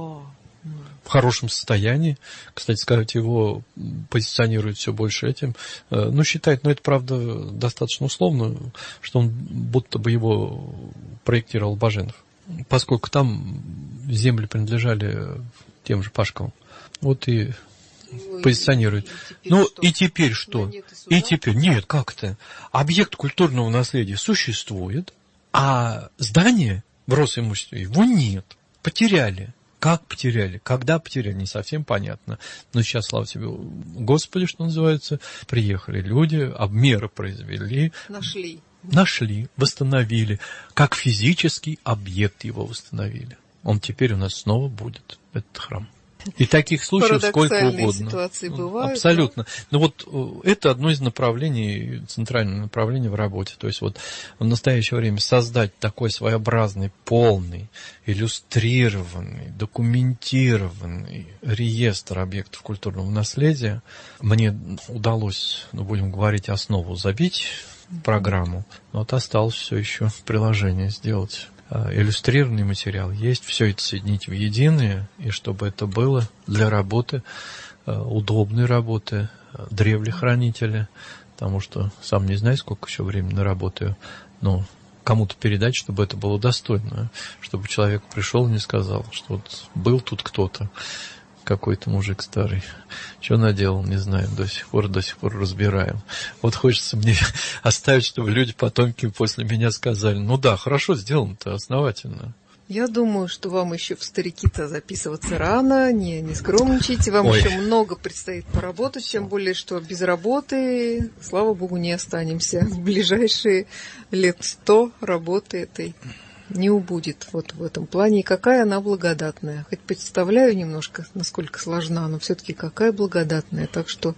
В хорошем состоянии. Кстати сказать, его позиционируют все больше этим. Считают, это правда достаточно условно, что он будто бы его проектировал Баженов. Поскольку там земли принадлежали тем же Пашковым. Вот и позиционируют. И теперь что? И теперь, нет, как это? Объект культурного наследия существует, а здание в Росимуществе его нет. Потеряли. Как потеряли, когда потеряли, не совсем понятно. Но сейчас, слава тебе, Господи, что называется, приехали люди, меры произвели. Нашли, восстановили. Как физический объект его восстановили. Он теперь у нас снова будет, этот храм. И таких случаев сколько угодно. Ситуации бывают, абсолютно. Но вот это одно из направлений, центральное направление в работе. То есть вот в настоящее время создать такой своеобразный, полный, иллюстрированный, документированный реестр объектов культурного наследия. Мне удалось, будем говорить, основу забить программу. Но вот осталось все еще приложение сделать. Иллюстрированный материал есть, все это соединить в единое, и чтобы это было для работы, удобной работы, древлехранителя, потому что сам не знаю, сколько еще времени работаю, но кому-то передать, чтобы это было достойно, чтобы человек пришел и не сказал, что вот был тут кто-то, какой-то мужик старый. Что наделал, не знаю, до сих пор разбираем. Вот хочется мне оставить, чтобы люди, потомки после меня сказали, ну да, хорошо сделано-то, основательно. Я думаю, что вам еще в старики-то записываться рано, не скромничайте, вам еще много предстоит поработать, тем более, что без работы, слава богу, не останемся. В ближайшие лет 100 работы этой не убудет вот в этом плане. И какая она благодатная. Хоть представляю немножко, насколько сложна, но все-таки какая благодатная. Так что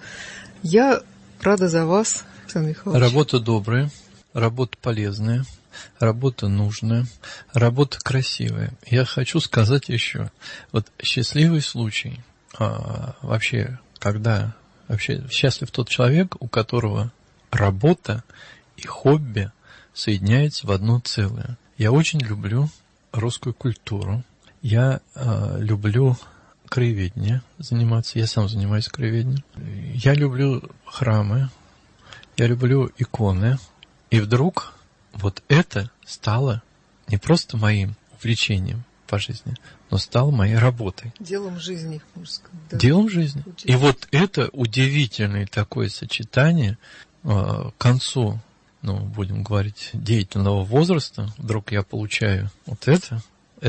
я рада за вас, Александр Михайлович. Работа добрая, работа полезная, работа нужная, работа красивая. Я хочу сказать еще, вот счастливый случай, вообще, когда вообще счастлив тот человек, у которого работа и хобби соединяются в одно целое. Я очень люблю русскую культуру. Я люблю краеведение заниматься. Я сам занимаюсь краеведением. Я люблю храмы. Я люблю иконы. И вдруг вот это стало не просто моим увлечением по жизни, но стало моей работой. Делом жизни, можно сказать. Да. Делом жизни. И вот это удивительное такое сочетание к концу, будем говорить, деятельного возраста, вдруг я получаю вот это,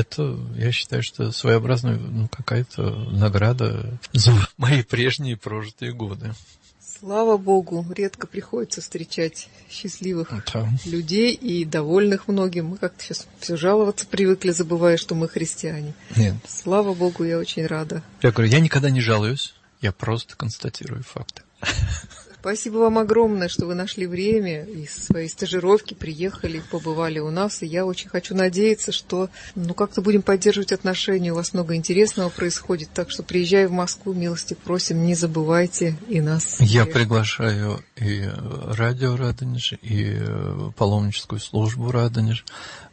я считаю, что своеобразная какая-то награда за мои прежние прожитые годы. Слава Богу, редко приходится встречать счастливых людей и довольных многим. Мы как-то сейчас все жаловаться привыкли, забывая, что мы христиане. Нет. Слава Богу, я очень рада. Я говорю, я никогда не жалуюсь, я просто констатирую факты. Спасибо вам огромное, что вы нашли время и со своей стажировки приехали, побывали у нас. И я очень хочу надеяться, что как-то будем поддерживать отношения. У вас много интересного происходит. Так что приезжай в Москву, милости просим, не забывайте и нас. Я приглашаю и радио Радонеж, и паломническую службу Радонеж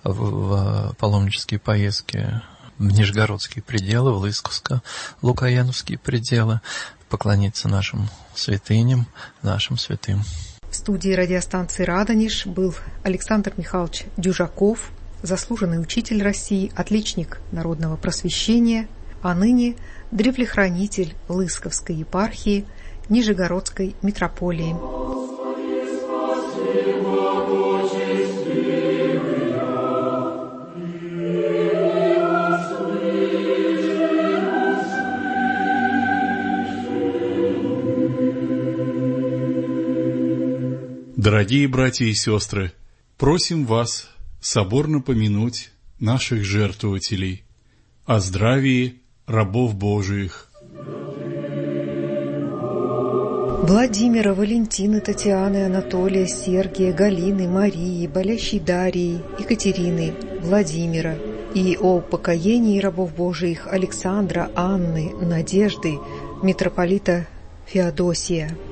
в паломнические поездки в Нижегородские пределы, в Лысковско, Лукояновские пределы, поклониться нашим святыням, нашим святым. В студии радиостанции «Радонеж» был Александр Михайлович Дюжаков, заслуженный учитель России, отличник народного просвещения, а ныне древлехранитель Лысковской епархии Нижегородской митрополии. Дорогие братья и сестры, просим вас соборно помянуть наших жертвователей, о здравии рабов Божиих. Владимира, Валентины, Татьяны, Анатолия, Сергия, Галины, Марии, болящей Дарьи, Екатерины, Владимира, и о упокоении рабов Божиих Александра, Анны, Надежды, митрополита Феодосия.